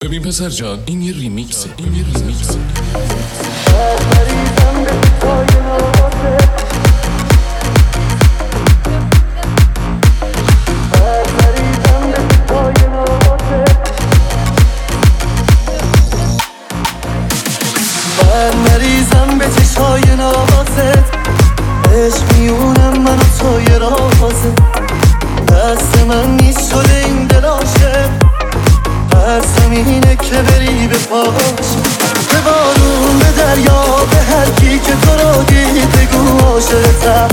ببین پسر جان، این یه ریمیکسه. من مریضم به چشای نوازت، عشق میونم من و توی رازت. دست من نیست شده این دل عاشق، ترسم اینه که بری به پاش. به بارون، به دریا، به هر کی که تو رو دید بگو عاشقتم.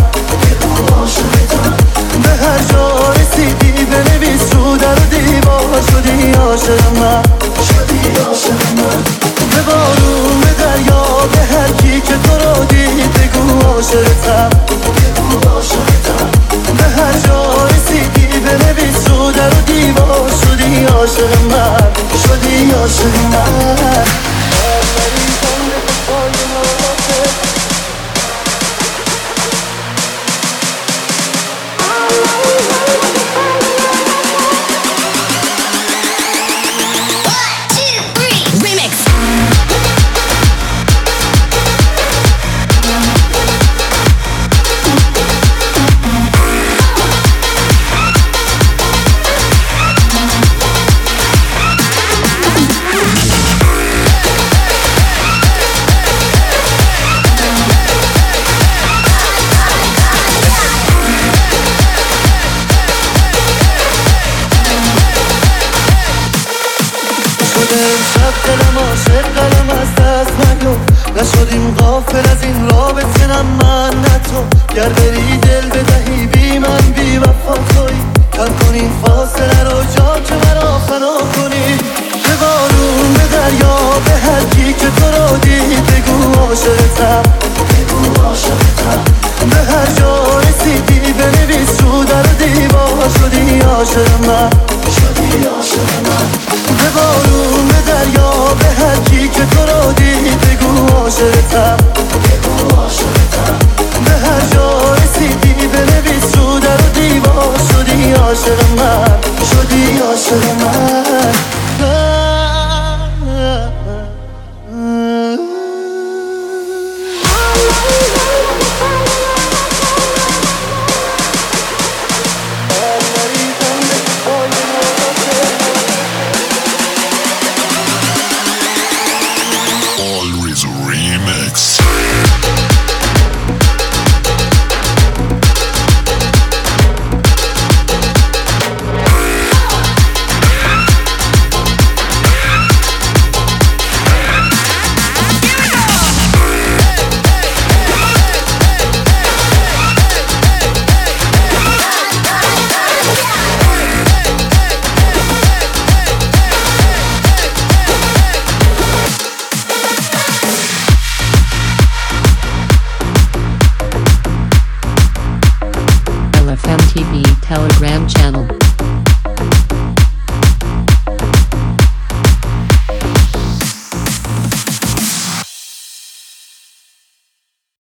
به هر جا رسیدی بنویس رو در و دیوار شدی عاشق من. به بارون، به دریا، به هر کی که تو رو دید بگو عاشقتم. به هر جا رسیدی بنویس رو در و دیوار شدی عاشق من. شدی عاشق من. دلم عاشق قلم از دست نیو، نشدیم غافل از این رابطه نه من نه تو. گر بری دل بدهی بی من بی وفا تویی، کم کن این فاصله رو جا که مرا فنا کنی.